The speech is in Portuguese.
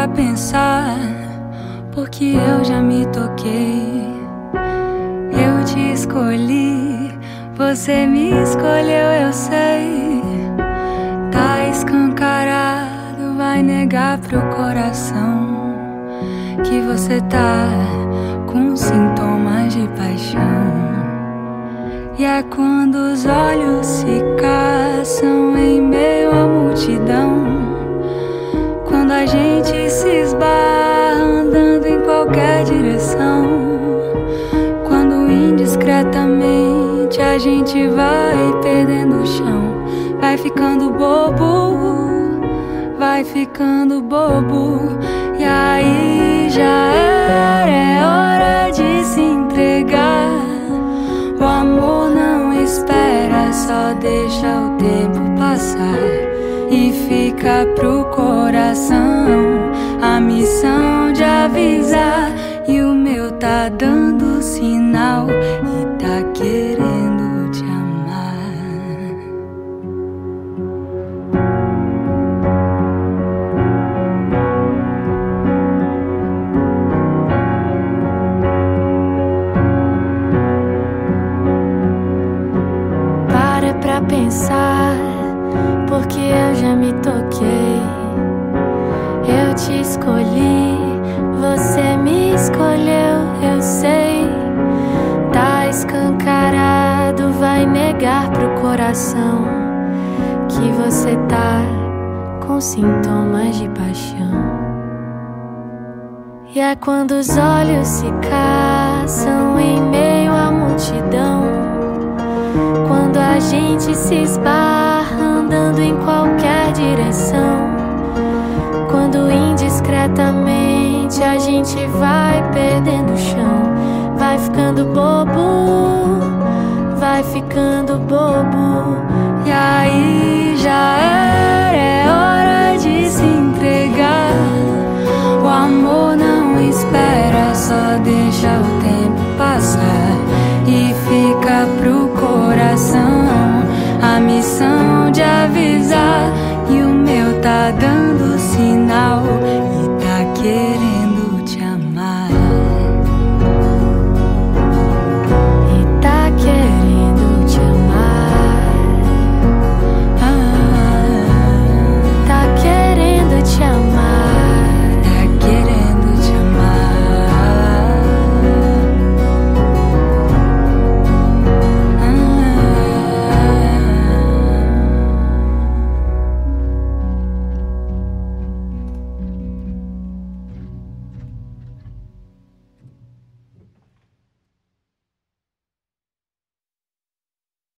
pra pensar, porque eu já me toquei. Eu te escolhi, você me escolheu, eu sei. Tá escancarado, vai negar pro coração que você tá com sintomas de paixão. E é quando os olhos se caçam em meio à multidão, quando a gente se esbarra andando em qualquer direção, quando indiscretamente a gente vai perdendo o chão, vai ficando bobo, vai ficando bobo. E aí já era, é hora de se entregar. O amor não espera, só deixa o tempo passar. E fica pro coração a missão de avisar. E o meu tá dando sinal e tá querendo te amar. Para pra pensar, porque eu já me toquei. Eu te escolhi, você me escolheu, eu sei. Tá escancarado, vai negar pro coração que você tá com sintomas de paixão. E é quando os olhos se caçam em meio à multidão, quando a gente se esbarra andando em qualquer direção, quando indiscretamente a gente vai perdendo o chão, vai ficando bobo, vai ficando bobo. E aí já é